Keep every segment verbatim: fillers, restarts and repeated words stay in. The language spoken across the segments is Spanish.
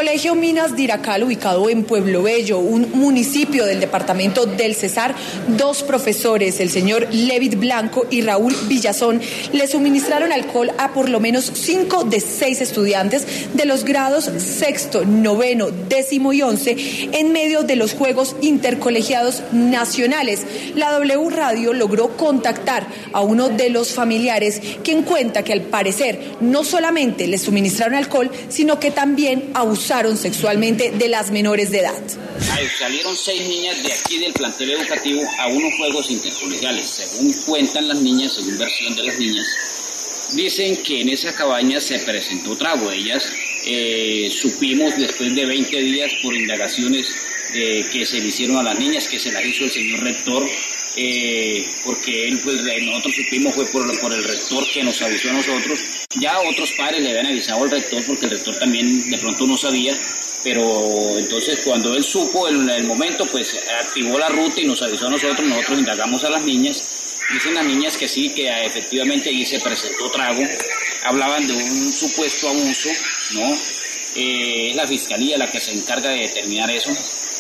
Colegio Minas de Iracal, ubicado en Pueblo Bello, un municipio del departamento del Cesar, dos profesores, el señor Levit Blanco y Raúl Villazón, le suministraron alcohol a por lo menos cinco de seis estudiantes de los grados sexto, noveno, décimo y once en medio de los Juegos Intercolegiados Nacionales. La W Radio logró contactar a uno de los familiares, quien cuenta que al parecer no solamente les suministraron alcohol, sino que también abusaron sexualmente de las menores de edad. Ahí salieron seis niñas de aquí del plantel educativo a unos juegos intercolegiales. Según cuentan las niñas, según versión de las niñas, dicen que en esa cabaña se presentó trago. Ellas eh, supimos después de veinte días por indagaciones eh, que se le hicieron a las niñas, que se las hizo el señor rector, eh, porque él, pues, nosotros supimos fue por, por el rector que nos avisó a nosotros. Ya otros padres le habían avisado al rector porque el rector también de pronto no sabía, pero entonces cuando él supo en el momento, pues activó la ruta y nos avisó a nosotros. Nosotros indagamos a las niñas. Dicen las niñas que sí, que efectivamente allí se presentó trago. Hablaban de un supuesto abuso, ¿no? Eh, es la fiscalía la que se encarga de determinar eso.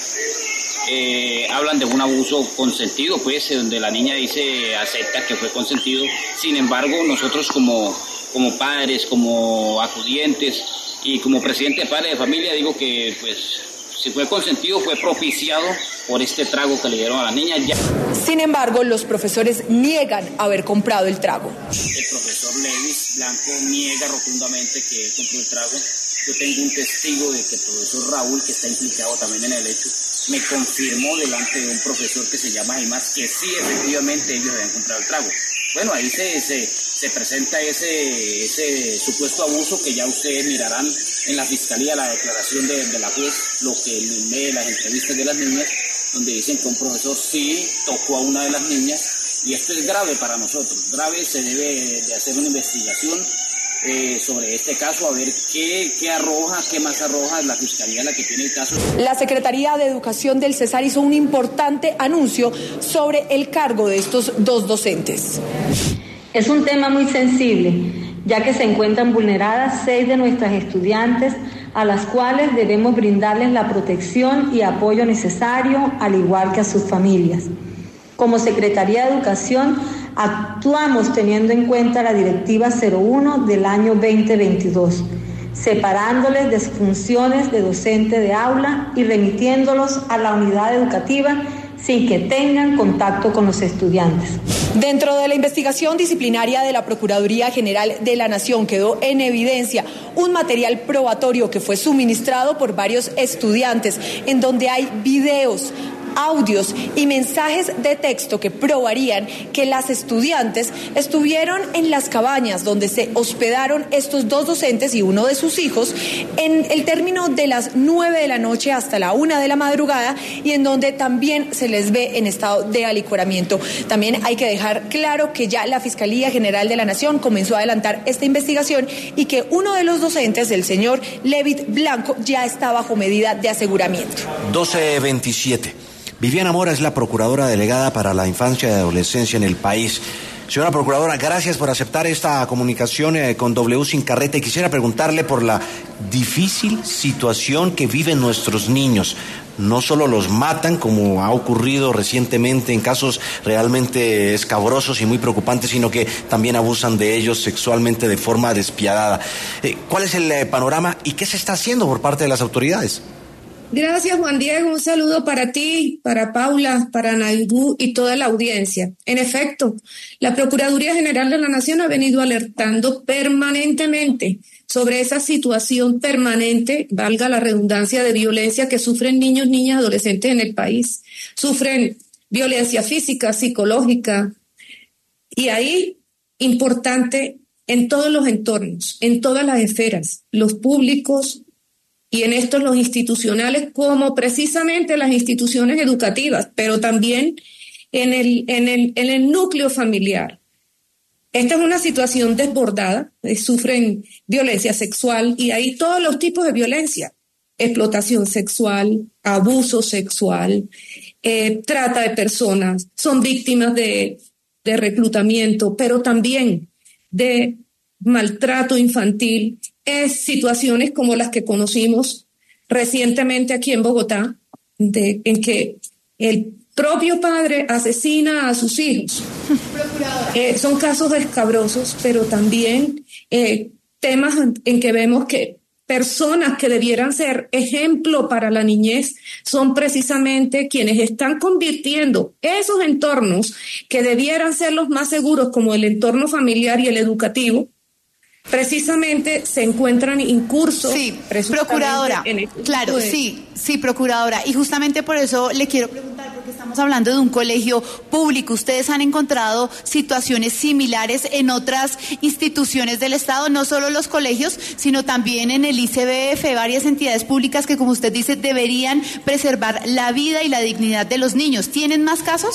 Eh, hablan de un abuso consentido, pues, donde la niña dice, acepta que fue consentido. Sin embargo, nosotros como, como padres, como acudientes y como presidente de padres de familia, digo que, pues, si fue consentido, fue propiciado por este trago que le dieron a las niñas. Ya. Sin embargo, los profesores niegan haber comprado el trago. El profesor Levis Blanco niega rotundamente que él compró el trago. Yo tengo un testigo de que el profesor Raúl, que está implicado también en el hecho, me confirmó delante de un profesor que se llama Aymas que sí, efectivamente, ellos habían comprado el trago. Bueno, ahí se, se, se presenta ese, ese supuesto abuso que ya ustedes mirarán en la fiscalía, la declaración de, de la juez, lo que lee las entrevistas de las niñas, donde dicen que un profesor sí tocó a una de las niñas, y esto es grave para nosotros, grave. Se debe de hacer una investigación Eh, sobre este caso, a ver qué, qué arroja, qué más arroja la fiscalía, la que tiene el caso. La Secretaría de Educación del Cesar hizo un importante anuncio sobre el cargo de estos dos docentes. Es un tema muy sensible, ya que se encuentran vulneradas seis de nuestras estudiantes, a las cuales debemos brindarles la protección y apoyo necesario, al igual que a sus familias. Como Secretaría de Educación, actuamos teniendo en cuenta la Directiva cero uno del año veinte veintidós, separándoles de sus funciones de docente de aula y remitiéndolos a la unidad educativa sin que tengan contacto con los estudiantes. Dentro de la investigación disciplinaria de la Procuraduría General de la Nación quedó en evidencia un material probatorio que fue suministrado por varios estudiantes, en donde hay videos, audios y mensajes de texto que probarían que las estudiantes estuvieron en las cabañas donde se hospedaron estos dos docentes y uno de sus hijos en el término de las nueve de la noche hasta la una de la madrugada, y en donde también se les ve en estado de alicoramiento. También hay que dejar claro que ya la Fiscalía General de la Nación comenzó a adelantar esta investigación y que uno de los docentes, el señor Levit Blanco, ya está bajo medida de aseguramiento. doce veintisiete. Viviana Mora es la procuradora delegada para la infancia y adolescencia en el país. Señora procuradora, gracias por aceptar esta comunicación eh, con W Sin Carreta, y quisiera preguntarle por la difícil situación que viven nuestros niños. No solo los matan, como ha ocurrido recientemente en casos realmente escabrosos y muy preocupantes, sino que también abusan de ellos sexualmente de forma despiadada. Eh, ¿Cuál es el eh, panorama y qué se está haciendo por parte de las autoridades? Gracias, Juan Diego. Un saludo para ti, para Paula, para Naibú y toda la audiencia. En efecto, la Procuraduría General de la Nación ha venido alertando permanentemente sobre esa situación permanente, valga la redundancia, de violencia que sufren niños, niñas, adolescentes en el país. Sufren violencia física, psicológica, y ahí, importante, en todos los entornos, en todas las esferas, los públicos, y en estos los institucionales, como precisamente las instituciones educativas, pero también en el, en el, en el núcleo familiar. Esta es una situación desbordada, eh, sufren violencia sexual, y hay todos los tipos de violencia: explotación sexual, abuso sexual, eh, trata de personas, son víctimas de, de reclutamiento, pero también de maltrato infantil. Es situaciones como las que conocimos recientemente aquí en Bogotá, de, en que el propio padre asesina a sus hijos. Eh, son casos escabrosos, pero también eh, temas en, en que vemos que personas que debieran ser ejemplo para la niñez son precisamente quienes están convirtiendo esos entornos que debieran ser los más seguros, como el entorno familiar y el educativo, precisamente se encuentran incursos. Sí, procuradora, en este claro, de... sí, sí, procuradora, y justamente por eso le quiero preguntar, porque estamos hablando de un colegio público, ¿ustedes han encontrado situaciones similares en otras instituciones del Estado, no solo los colegios, sino también en el I C B F, varias entidades públicas que, como usted dice, deberían preservar la vida y la dignidad de los niños? ¿Tienen más casos?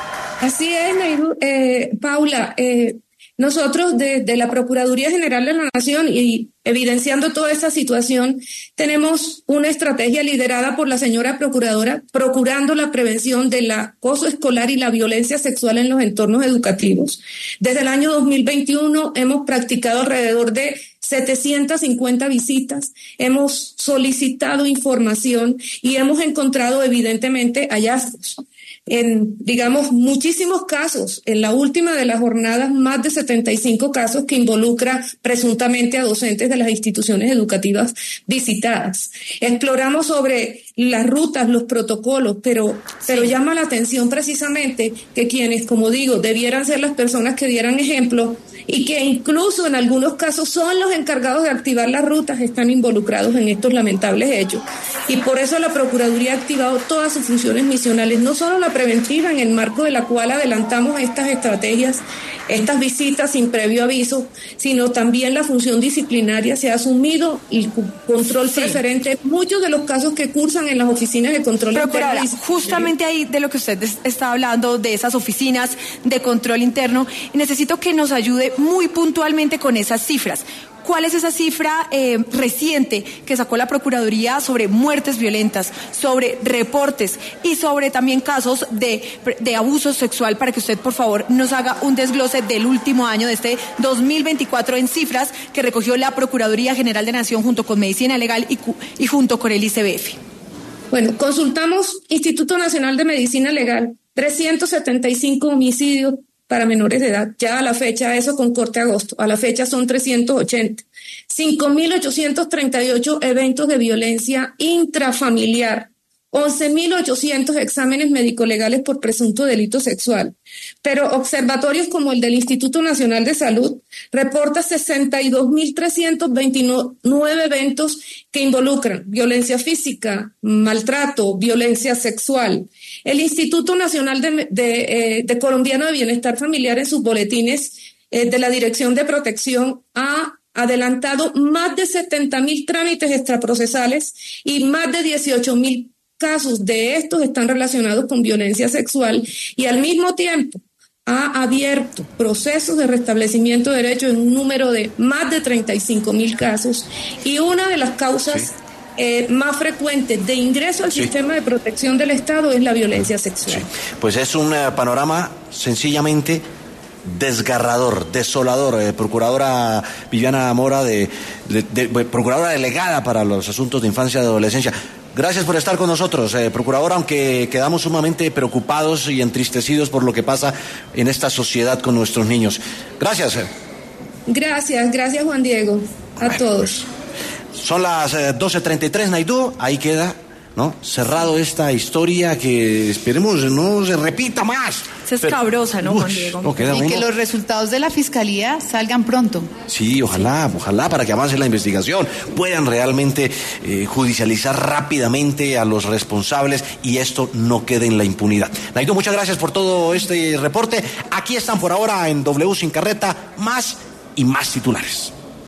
Así es, eh, Paula, eh, nosotros desde la Procuraduría General de la Nación, y evidenciando toda esta situación, tenemos una estrategia liderada por la señora Procuradora, procurando la prevención del acoso escolar y la violencia sexual en los entornos educativos. Desde el año dos mil veintiuno hemos practicado alrededor de setecientas cincuenta visitas, hemos solicitado información y hemos encontrado evidentemente hallazgos. En, digamos, muchísimos casos, en la última de las jornadas, más de setenta y cinco casos que involucra presuntamente a docentes de las instituciones educativas visitadas. Exploramos sobre las rutas, los protocolos, pero, sí. pero llama la atención precisamente que quienes, como digo, debieran ser las personas que dieran ejemplo y que incluso en algunos casos son los encargados de activar las rutas, están involucrados en estos lamentables hechos. Y por eso la Procuraduría ha activado todas sus funciones misionales, no solo la preventiva, en el marco de la cual adelantamos estas estrategias, estas visitas sin previo aviso, sino también la función disciplinaria. Se ha asumido el control sí. preferente. Muchos de los casos que cursan en las oficinas de control Procuradora, interno. Justamente ahí de lo que usted está hablando, de esas oficinas de control interno, necesito que nos ayude muy puntualmente con esas cifras. ¿Cuál es esa cifra eh, reciente que sacó la Procuraduría sobre muertes violentas, sobre reportes y sobre también casos de, de abuso sexual, para que usted, por favor, nos haga un desglose del último año, de este dos mil veinticuatro, en cifras que recogió la Procuraduría General de Nación junto con Medicina Legal y, y junto con el I C B F? Bueno, consultamos Instituto Nacional de Medicina Legal, trescientos setenta y cinco homicidios para menores de edad, ya a la fecha, eso con corte a agosto, a la fecha son trescientos ochenta, cinco mil ochocientos treinta y ocho eventos de violencia intrafamiliar, once mil ochocientos exámenes médico-legales por presunto delito sexual, pero observatorios como el del Instituto Nacional de Salud reporta sesenta y dos mil trescientos veintinueve eventos que involucran violencia física, maltrato, violencia sexual. El Instituto Nacional de, de, eh, de Colombiano de Bienestar Familiar, en sus boletines eh, de la Dirección de Protección, ha adelantado más de setenta mil trámites extraprocesales y más de dieciocho mil casos de estos están relacionados con violencia sexual, y al mismo tiempo ha abierto procesos de restablecimiento de derechos en un número de más de treinta y cinco mil casos, y una de las causas sí. eh, más frecuentes de ingreso al sí. sistema de protección del Estado es la violencia sexual. Sí. Pues es un uh, panorama sencillamente desgarrador, desolador. Eh, Procuradora Viviana Mora, de, de, de, de Procuradora Delegada para los Asuntos de Infancia y Adolescencia. Gracias por estar con nosotros, eh, Procuradora, aunque quedamos sumamente preocupados y entristecidos por lo que pasa en esta sociedad con nuestros niños. Gracias. Eh. Gracias, gracias Juan Diego, a bueno, todos. Pues, son las eh, doce treinta y tres, Naidú, ahí queda, ¿no? Cerrado esta historia que esperemos no se repita más. Es escabrosa, ¿no, Juan Diego? No, queda y uno. Que los resultados de la Fiscalía salgan pronto. Sí, ojalá, sí. ojalá, para que avance la investigación, puedan realmente eh, judicializar rápidamente a los responsables y esto no quede en la impunidad. Naidú, muchas gracias por todo este reporte. Aquí están por ahora en W Sin Carreta, más y más titulares.